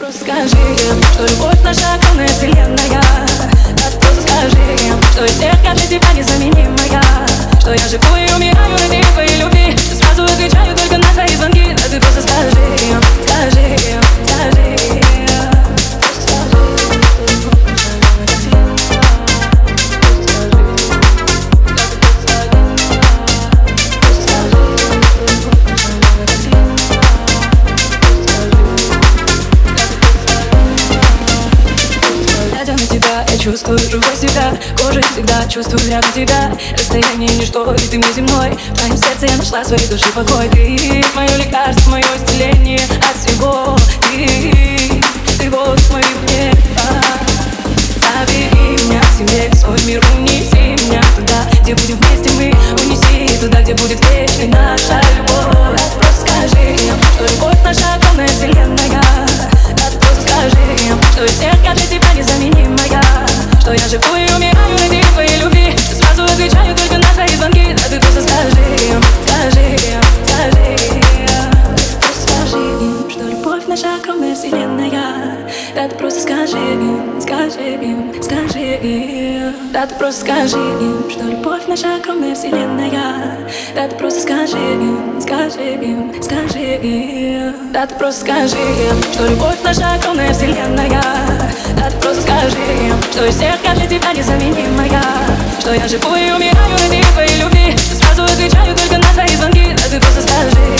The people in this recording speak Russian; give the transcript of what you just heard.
просто скажи им, что любовь наша огромная вселенная. Да ты просто скажи им, что из всех я для тебя незаменимая. Что я живу и умираю ради твоей любви. Сразу отвечаю только на твои звонки. Да ты просто скажи им, скажи им, скажи им. Я чувствую живой себя, кожей всегда чувствую рядом тебя. Расстояние ничто, и ты мой земной. В твоем сердце я нашла своей души покой. Ты мое лекарство, мое исцеление от всего. Ты воздух мой мне. Забери меня к себе, в свой мир унеси меня туда, где будем вместе мы. Унеси туда, где будет вечной наша любовь. Просто скажи им, что любовь наша огромная вселенная. Просто скажи им, что из всех я для тебя незаменимая. Что я живу и умираю ради твоей любви. Сразу отвечаю только на твои звонки. Да ты просто скажи им, скажи им, скажи им. Просто скажи им, что любовь наша огромная вселенная. Да ты просто скажи им, скажи им, скажи им. Да ты просто скажи им, что любовь наша огромная вселенная. Да ты просто скажи им, скажи им, скажи им. Да ты просто скажи им, что любовь наша огромная вселенная. Да ты просто скажи им, что из всех я для тебя незаменимая. Что я живу и умираю ради твоей любви. Сразу отвечаю только на твои звонки. Да ты просто скажи.